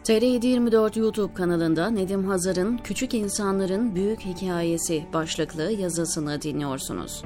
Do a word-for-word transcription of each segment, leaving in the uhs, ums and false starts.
T R yedi yirmi dört YouTube kanalında Nedim Hazar'ın Küçük İnsanların Büyük Hikayesi başlıklı yazısını dinliyorsunuz.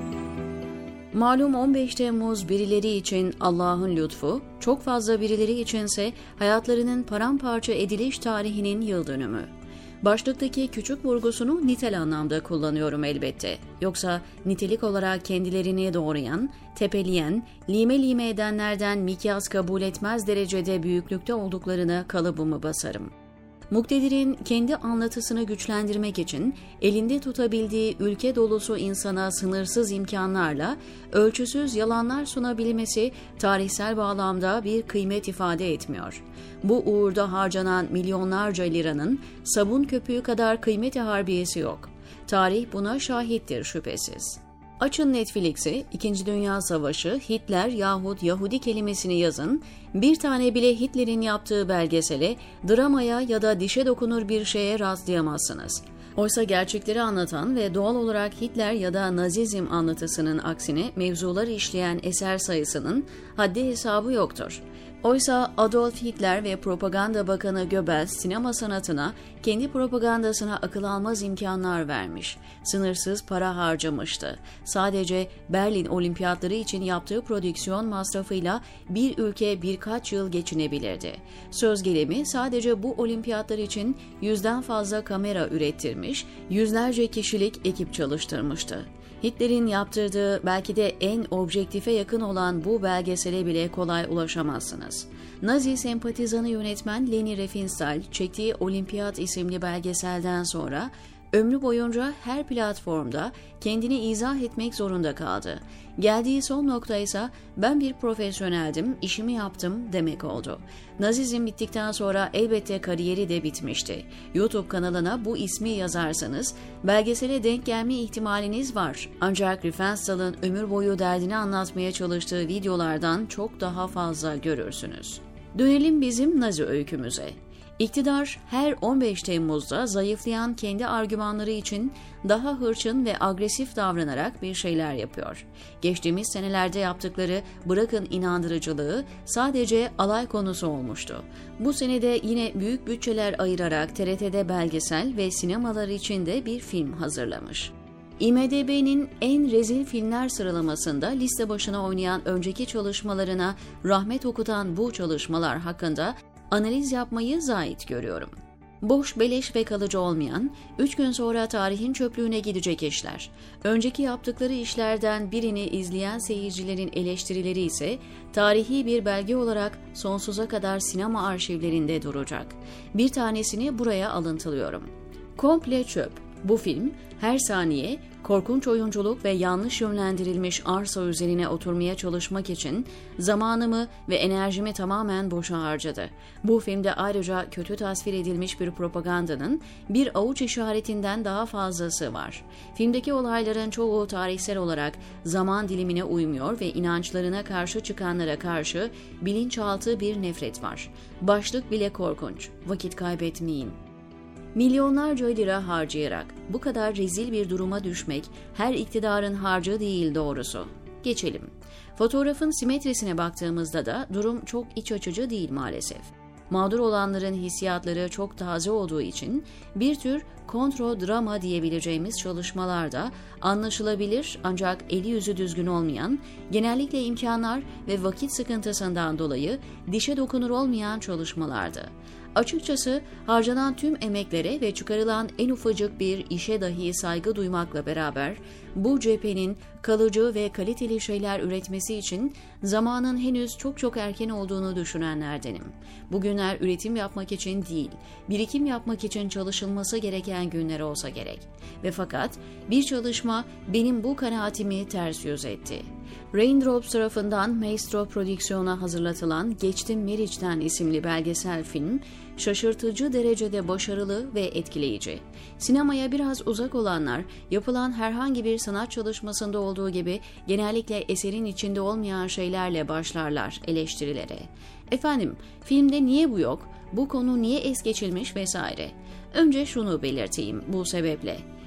Malum on beş Temmuz birileri için Allah'ın lütfu, çok fazla birileri içinse hayatlarının paramparça ediliş tarihinin yıl dönümü. Başlıktaki küçük vurgusunu nitel anlamda kullanıyorum elbette. Yoksa nitelik olarak kendilerini doğrayan, tepeleyen, lime lime edenlerden mikyas kabul etmez derecede büyüklükte olduklarına kalıbımı basarım. Muktedirin kendi anlatısını güçlendirmek için elinde tutabildiği ülke dolusu insana sınırsız imkanlarla ölçüsüz yalanlar sunabilmesi tarihsel bağlamda bir kıymet ifade etmiyor. Bu uğurda harcanan milyonlarca liranın sabun köpüğü kadar kıymeti harbiyesi yok. Tarih buna şahittir şüphesiz. Açın Netflix'i, İkinci Dünya Savaşı, Hitler yahut Yahudi kelimesini yazın, bir tane bile Hitler'in yaptığı belgesele, dramaya ya da dişe dokunur bir şeye rastlayamazsınız. Oysa gerçekleri anlatan ve doğal olarak Hitler ya da Nazizm anlatısının aksine mevzular işleyen eser sayısının haddi hesabı yoktur. Oysa Adolf Hitler ve Propaganda Bakanı Goebbels sinema sanatına, kendi propagandasına akıl almaz imkanlar vermiş, sınırsız para harcamıştı. Sadece Berlin Olimpiyatları için yaptığı prodüksiyon masrafıyla bir ülke birkaç yıl geçinebilirdi. Söz gelimi sadece bu olimpiyatlar için yüzden fazla kamera ürettirmiş, yüzlerce kişilik ekip çalıştırmıştı. Hitler'in yaptırdığı belki de en objektife yakın olan bu belgesele bile kolay ulaşamazsınız. Nazi sempatizanı yönetmen Leni Riefenstahl çektiği Olimpiyat isimli belgeselden sonra ömrü boyunca her platformda kendini izah etmek zorunda kaldı. Geldiği son nokta ise ben bir profesyoneldim, işimi yaptım demek oldu. Nazizm bittikten sonra elbette kariyeri de bitmişti. YouTube kanalına bu ismi yazarsanız belgesele denk gelme ihtimaliniz var. Ancak Riefenstahl'ın ömür boyu derdini anlatmaya çalıştığı videolardan çok daha fazla görürsünüz. Dönelim bizim Nazi öykümüze. İktidar her on beş Temmuz'da zayıflayan kendi argümanları için daha hırçın ve agresif davranarak bir şeyler yapıyor. Geçtiğimiz senelerde yaptıkları bırakın inandırıcılığı sadece alay konusu olmuştu. Bu senede yine büyük bütçeler ayırarak T R T'de belgesel ve sinemalar için de bir film hazırlamış. I M D B'nin en rezil filmler sıralamasında liste başına oynayan önceki çalışmalarına rahmet okutan bu çalışmalar hakkında analiz yapmayı zahit görüyorum. Boş, beleş ve kalıcı olmayan, üç gün sonra tarihin çöplüğüne gidecek işler. Önceki yaptıkları işlerden birini izleyen seyircilerin eleştirileri ise tarihi bir belge olarak sonsuza kadar sinema arşivlerinde duracak. Bir tanesini buraya alıntılıyorum. Komple çöp. Bu film her saniye korkunç oyunculuk ve yanlış yönlendirilmiş arsa üzerine oturmaya çalışmak için zamanımı ve enerjimi tamamen boşa harcadı. Bu filmde ayrıca kötü tasvir edilmiş bir propagandanın bir avuç işaretinden daha fazlası var. Filmdeki olayların çoğu tarihsel olarak zaman dilimine uymuyor ve inançlarına karşı çıkanlara karşı bilinçaltı bir nefret var. Başlık bile korkunç. Vakit kaybetmeyin. Milyonlarca lira harcayarak bu kadar rezil bir duruma düşmek her iktidarın harcı değil doğrusu. Geçelim. Fotoğrafın simetrisine baktığımızda da durum çok iç açıcı değil maalesef. Mağdur olanların hissiyatları çok taze olduğu için bir tür kontrodrama diyebileceğimiz çalışmalarda anlaşılabilir ancak eli yüzü düzgün olmayan, genellikle imkanlar ve vakit sıkıntısından dolayı dişe dokunur olmayan çalışmalardı. Açıkçası harcanan tüm emeklere ve çıkarılan en ufacık bir işe dahi saygı duymakla beraber bu cephenin kalıcı ve kaliteli şeyler üretmesi için zamanın henüz çok çok erken olduğunu düşünenlerdenim. Bugünler üretim yapmak için değil, birikim yapmak için çalışılması gereken günler olsa gerek. Ve fakat bir çalışma benim bu kanaatimi ters yüz etti. Raindrops tarafından Maestro Prodüksiyon'a hazırlatılan Geçtim Meriç'ten isimli belgesel film, şaşırtıcı derecede başarılı ve etkileyici. Sinemaya biraz uzak olanlar, yapılan herhangi bir sanat çalışmasında olduğu gibi genellikle eserin içinde olmayan şeylerle başlarlar eleştirilere. Efendim, filmde niye bu yok, bu konu niye es geçilmiş vesaire. Önce şunu belirteyim bu sebeple.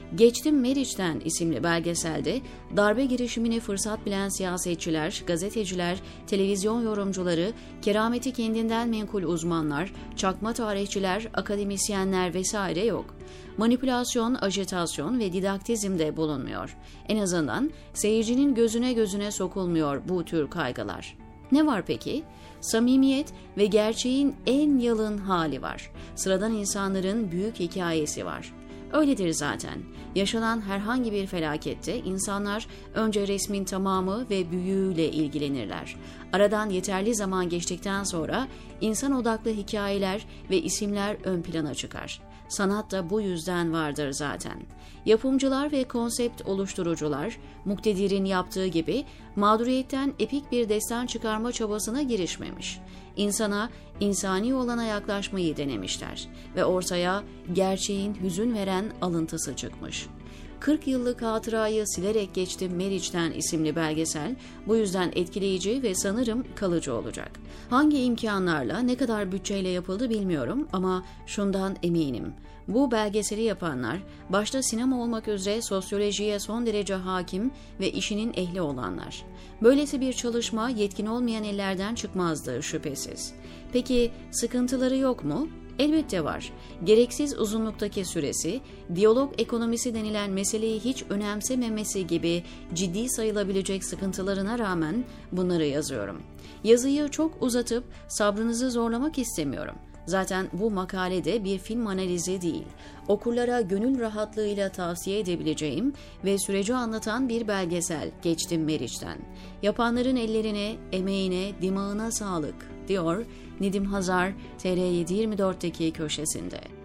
Geçtim Meriç'ten isimli belgeselde darbe girişimini fırsat bilen siyasetçiler, gazeteciler, televizyon yorumcuları, kerameti kendinden menkul uzmanlar, çakma tarihçiler, akademisyenler vesaire yok. Manipülasyon, ajitasyon ve didaktizm de bulunmuyor. En azından seyircinin gözüne gözüne sokulmuyor bu tür kaygılar. Ne var peki? Samimiyet ve gerçeğin en yalın hali var. Sıradan insanların büyük hikayesi var. Öyledir zaten. Yaşanan herhangi bir felakette insanlar önce resmin tamamı ve büyüğüyle ilgilenirler. Aradan yeterli zaman geçtikten sonra insan odaklı hikayeler ve isimler ön plana çıkar. Sanat da bu yüzden vardır zaten. Yapımcılar ve konsept oluşturucular, Muktedir'in yaptığı gibi mağduriyetten epik bir destan çıkarma çabasına girişmemiş. İnsana, insani olana yaklaşmayı denemişler ve ortaya gerçeğin hüzün veren alıntısı çıkmış. kırk yıllık hatırayı silerek geçtim Meriç'ten isimli belgesel bu yüzden etkileyici ve sanırım kalıcı olacak. Hangi imkanlarla, ne kadar bütçeyle yapıldı bilmiyorum ama şundan eminim. Bu belgeseli yapanlar, başta sinema olmak üzere sosyolojiye son derece hakim ve işinin ehli olanlar. Böylesi bir çalışma yetkin olmayan ellerden çıkmazdı şüphesiz. Peki sıkıntıları yok mu? Elbette var. Gereksiz uzunluktaki süresi, diyalog ekonomisi denilen meseleyi hiç önemsememesi gibi ciddi sayılabilecek sıkıntılarına rağmen bunları yazıyorum. Yazıyı çok uzatıp sabrınızı zorlamak istemiyorum. Zaten bu makalede bir film analizi değil, okurlara gönül rahatlığıyla tavsiye edebileceğim ve süreci anlatan bir belgesel Geçtim Meriç'ten. Yapanların ellerine, emeğine, dimağına sağlık, diyor Nedim Hazar T R yedi yirmi dörtteki köşesinde.